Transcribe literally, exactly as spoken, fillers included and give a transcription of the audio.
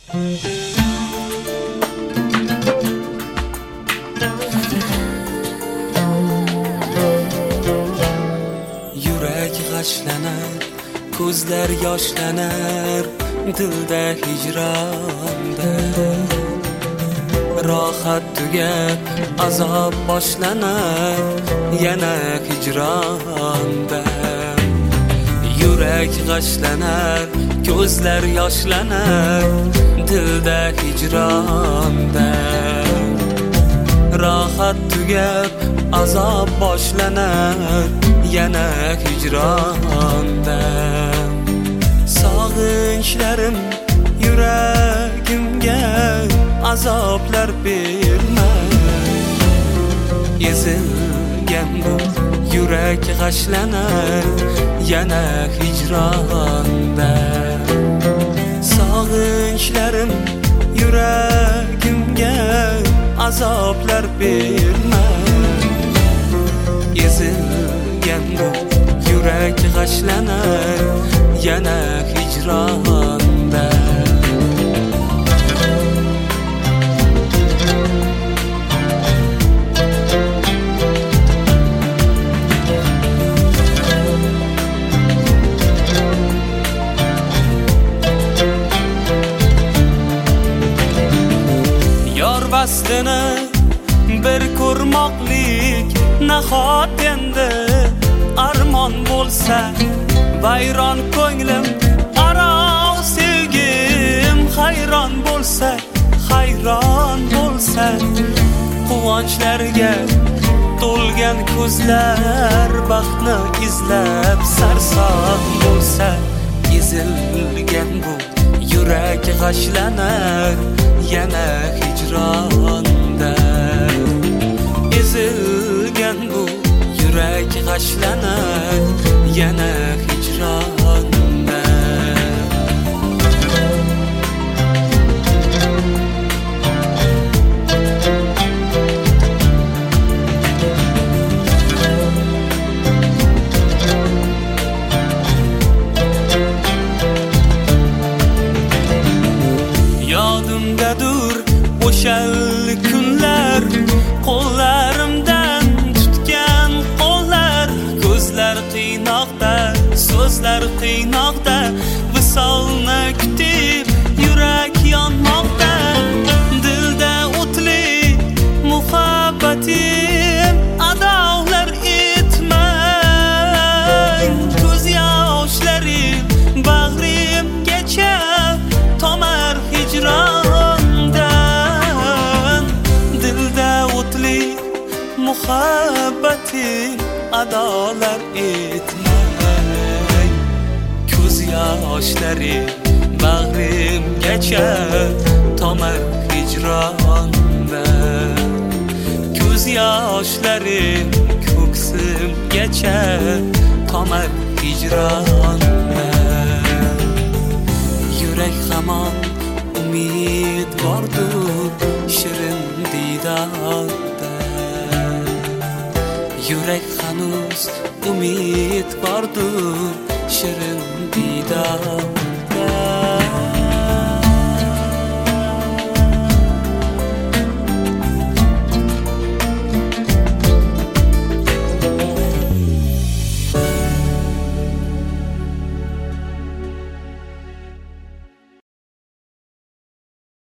Yurak g'ashlanar, ko'zlar yoshlanar, dilda hijronda. Rohat tugab, azob boshlanar, yana hijronda. Yurak g'ashlanar, ko'zlar yoshlanar, dilda hijronda. Rohat tugab, azob boshlanar, yana hijronda. Sog'inchlarim yuragimga azoblar berma. Ezilgan bu yurak g'ashlanar, yana hijronda. Sog'inchlarim yuragimga azoblar berma. Ezilgan bu yurak g'ashlanar, yana hijronda. Vastini bir ko'rmoqlik nahot endi armon bo'lsa, vayron ko'nglim aro sevgim hayron bo'lsa, hayron bo'lsa, quvonchlarga to'lgan ko'zlar baxtni izlab sarson bo'lsa, ezilgan bu yurak g'ashlanar, yana hijronda. Ezilgan bu yurak g'ashlanar, yana hijronda. Yodimdadur o'shal kunlar, qo'llarimdan tutgan qo'llar, ko'zlar qiynoqda, so'zlar qiynoqda, visolni kutib yurak yonmoqda. Dilda o'tli muhabbatim adovlar etmang. Ko'z yoshlarim bag'rimgacha tomar hijrondan. Dilda o'tli muhabbatim adolar etmang. Ko'z yoshlarim bag'rimgacha tomar hijrondan. Ko'z yoshlarim ko'ksimgacha tomar hijrondan. Yurak hamon umid bordur shirin diydorda. Yurak hanuz umid bordur shirin diydorda.